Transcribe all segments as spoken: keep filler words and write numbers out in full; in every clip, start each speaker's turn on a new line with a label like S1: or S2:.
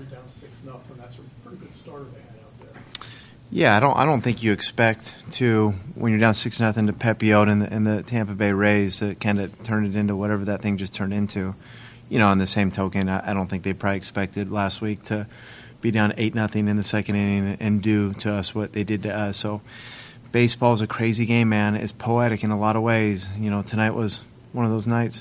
S1: already down six nothing. That's a pretty good starter they had out there.
S2: Yeah, I don't. I don't think you expect to, when you're down six nothing to Pepiot and the, and the Tampa Bay Rays, to kind of turn it into whatever that thing just turned into. You know, on the same token, I, I don't think they probably expected last week to be down eight nothing in the second inning and do to us what they did to us. So, baseball's a crazy game, man. It's poetic in a lot of ways. You know, tonight was one of those nights.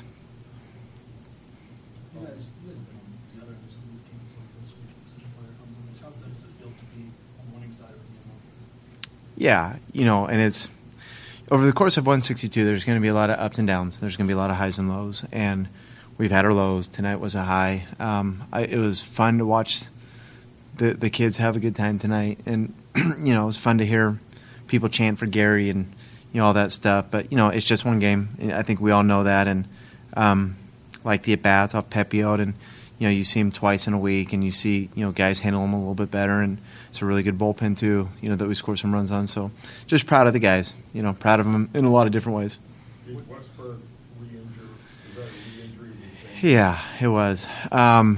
S2: Yeah, you know, and it's over the course of one sixty-two, there's going to be a lot of ups and downs. There's going to be a lot of highs and lows, and we've had our lows. Tonight was a high. Um, I, it was fun to watch the the kids have a good time tonight, and you know, it was fun to hear people chant for Gary and you know all that stuff. But you know, it's just one game. I think we all know that, and um, like the at bats off Pepiot, and you know, you see him twice in a week, and you see you know guys handle him a little bit better, and it's a really good bullpen too. You know that we score some runs on. So just proud of the guys. You know, proud of them in a lot of different ways.
S3: Did Westberg re-injure? Was that a re-injury?
S2: Yeah, it was. Um,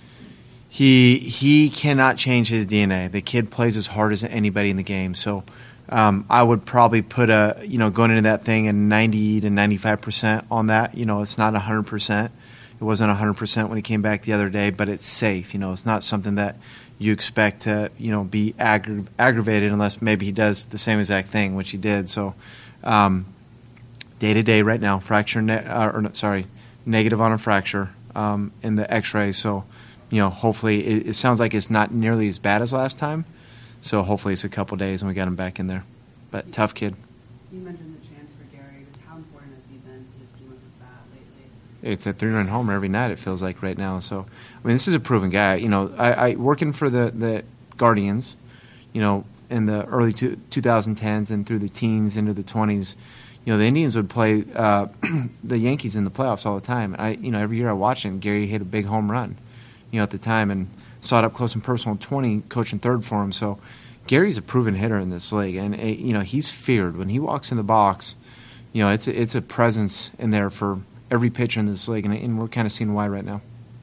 S2: he he cannot change his D N A. The kid plays as hard as anybody in the game. So um, I would probably put a you know going into that thing a ninety to ninety-five percent on that. You know, it's not a hundred percent. It wasn't a hundred percent when he came back the other day, but it's safe. You know, it's not something that you expect to you know be aggra- aggravated unless maybe he does the same exact thing, which he did. So um, day to day right now, fracture ne- uh, or no, sorry, negative on a fracture um, in the X-ray. So you know, hopefully it, it sounds like it's not nearly as bad as last time. So hopefully it's a couple days and we got him back in there. But tough kid.
S4: You mentioned the chance for Gary. How important has he been to his team with his bat lately?
S2: It's a three-run homer every night, it feels like right now. So, I mean, this is a proven guy. You know, I, I working for the, the Guardians, you know, in the early two, twenty tens and through the teens into the twenties, you know, the Indians would play uh, the Yankees in the playoffs all the time. I, you know, every year I watched him, Gary hit a big home run, you know, at the time, and saw it up close and personal, twenty, coaching third for him. So Gary's a proven hitter in this league, and, uh, you know, he's feared. When he walks in the box, you know, it's a, it's a presence in there for every pitcher in this league, and, and we're kind of seeing why right now.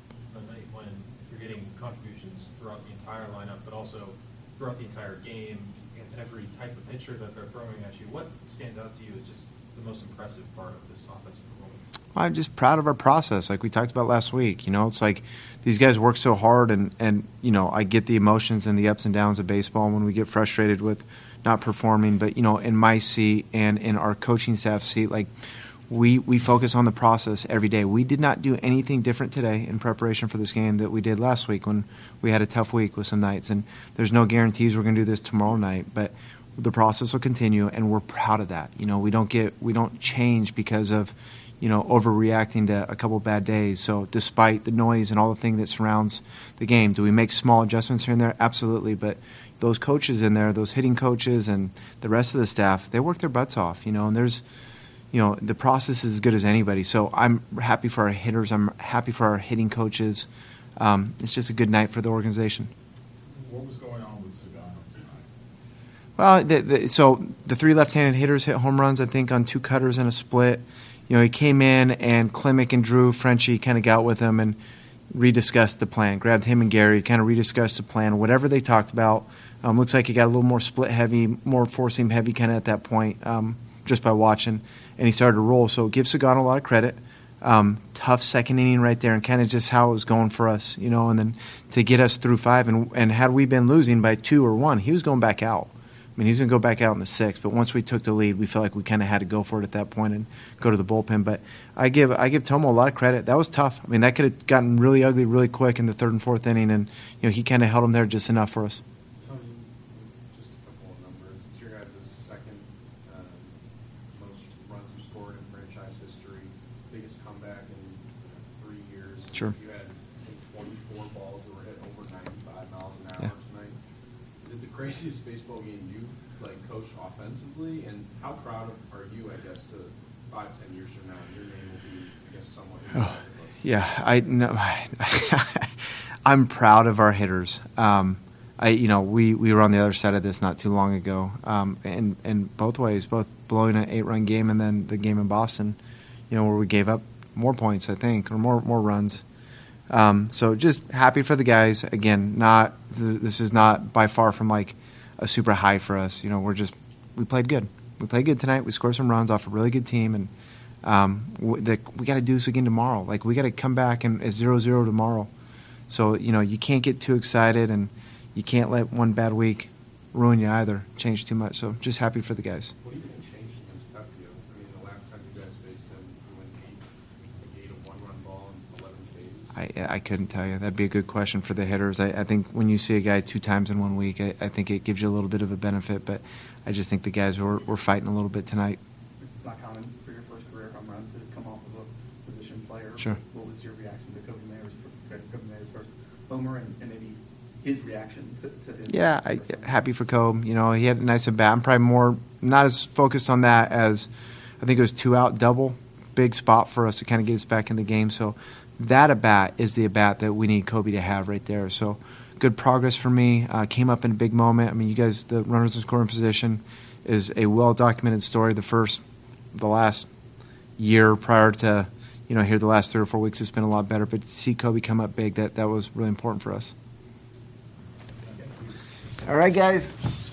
S3: A night when you're getting contributions throughout the entire lineup, but also throughout the entire game against every type of pitcher that they're throwing at you, what stands out to you as just the most impressive part of this offensive performance?
S2: I'm just proud of our process, like we talked about last week. You know, it's like these guys work so hard, and, and you know, I get the emotions and the ups and downs of baseball when we get frustrated with not performing. But, you know, in my seat and in our coaching staff seat, like, we, we focus on the process every day. We did not do anything different today in preparation for this game that we did last week when we had a tough week with some nights. And there's no guarantees we're going to do this tomorrow night, but the process will continue, and we're proud of that. You know, we don't get we don't change because of, you know, overreacting to a couple bad days. So despite the noise and all the thing that surrounds the game, do we make small adjustments here and there? Absolutely. But those coaches in there, those hitting coaches and the rest of the staff, they work their butts off, you know, and there's, you know, the process is as good as anybody. So I'm happy for our hitters. I'm happy for our hitting coaches. Um, it's just a good night for the organization.
S5: What was going on with Zagano tonight?
S2: Well, the, the, so the three left-handed hitters hit home runs, I think, on two cutters and a split. You know, he came in, and Klimek and Drew Frenchie kind of got with him and rediscussed the plan. Grabbed him and Gary, kind of rediscussed the plan. Whatever they talked about, um, looks like he got a little more split-heavy, more four-seam heavy kind of at that point, um, just by watching. And he started to roll. So give Zagano a lot of credit. Um, tough second inning right there, and kind of just how it was going for us, you know. And then to get us through five, and and had we been losing by two or one, he was going back out. I mean, he was going to go back out in the sixth, but once we took the lead, we felt like we kind of had to go for it at that point and go to the bullpen. But I give I give Tomo a lot of credit. That was tough. I mean, that could have gotten really ugly really quick in the third and fourth inning, and you know he kind of held him there just enough for us.
S6: Tony, just a couple of numbers. It's your guys' second uh, most runs you scored in franchise history, biggest comeback in uh, three years.
S2: Sure.
S6: You had I think, twenty-four balls that were hit over ninety-five miles an hour
S2: Yeah.
S6: tonight. Is it the craziest baseball game you've like coached offensively? And how proud of, are you, I guess, to five, ten years from now, your name will be, I guess, somewhat.
S2: Oh, yeah, I no, I'm proud of our hitters. Um, I, you know, we, we were on the other side of this not too long ago, um, and and both ways, both blowing an eight-run game and then the game in Boston, you know, where we gave up more points, I think, or more more runs. Um, so just happy for the guys. Again, not th- this is not by far from like a super high for us. You know, we're just we played good. We played good tonight. We scored some runs off a really good team, and um, w- the, we got to do this again tomorrow. Like we got to come back and it's zero zero tomorrow. So you know you can't get too excited, and you can't let one bad week ruin you either. Change too much. So just happy for the guys.
S6: What do you think changed against Pepio? I mean, the last time you guys faced him, you went eight, like eight of one-run ball in eleven Ks.
S2: I I couldn't tell you. That'd be a good question for the hitters. I, I think when you see a guy two times in one week, I, I think it gives you a little bit of a benefit. But I just think the guys were, were fighting a little bit tonight.
S7: This is not common for your first career home run to come off of a position player.
S2: Sure.
S7: What was your reaction to Kobe Mayer's, Kobe Mayer's first homer, and, and maybe his reaction to, to his
S2: Yeah, I,
S7: first homer?
S2: happy for Kobe. You know, he had a nice at bat. I'm probably more not as focused on that as I think it was two out double, big spot for us to kind of get us back in the game. So that at bat is the at bat that we need Kobe to have right there. So good progress for me. Uh, came up in a big moment. I mean, you guys, the runners in scoring position is a well documented story. The first, the last year prior to, you know, here the last three or four weeks, it's been a lot better. But to see Kobe come up big, that that was really important for us. All right, guys.